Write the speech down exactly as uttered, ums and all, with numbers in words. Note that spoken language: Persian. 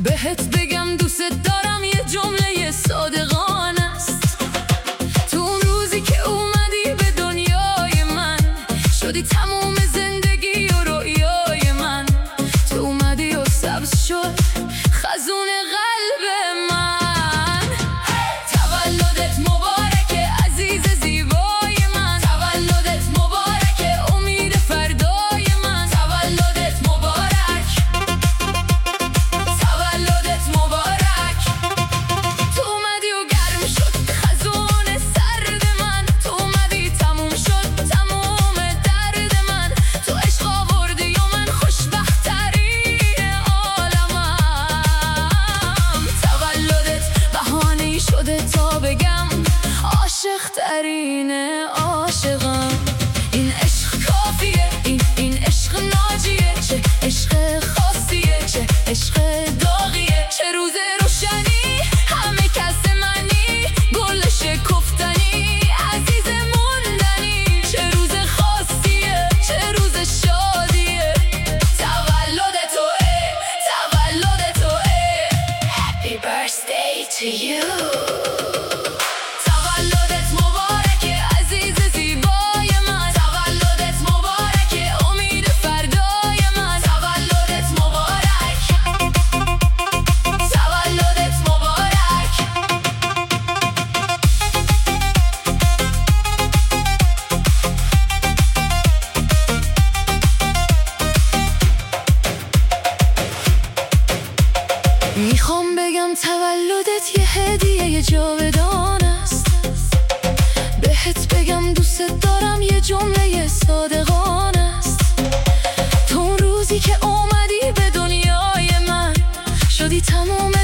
بهت بگم دوست دارم یه جمله صادقانه است. تو اون روزی که اومدی به دنیای من، شدی تموم زندگی و رویای من. تو اومدی و سبز شد خزون قلب من. تولدت مبارکه عزیز زیبای من، تولدت مبارکه امید فردای من. تولدت مبارک، تولدت مبارک. تو اومدی و گرم شد خزون سرد من، تو اومدی تموم شد تموم درد من. تو عشق آوردی و من خوشبخت ترین عالمم. تولدت بهانه‌ای شده تا بگم عاشق ترین عاشقم. این عشق کافیه، این این عشق ناجیه. چه عشق خاصیه، چه عشق داغیه. چه روز روشنی، همه کس منی، گل شکفتنی، عزیز موندنی. چه روز خاصیه، چه روز شادیه. تولد توئه، تولد توئه. Happy birthday to you. تولدت مبارکه عزیز زیبای من، تولدت مبارکه امید فردای من. تولدت مبارک، تولدت مبارک. میخوام بگم تولدت یه هدیه جاودان است. بهت بگم دوست دارم یه جمله صادقانه است. تو اون روزی که اومدی به دنیای من، شدی تموم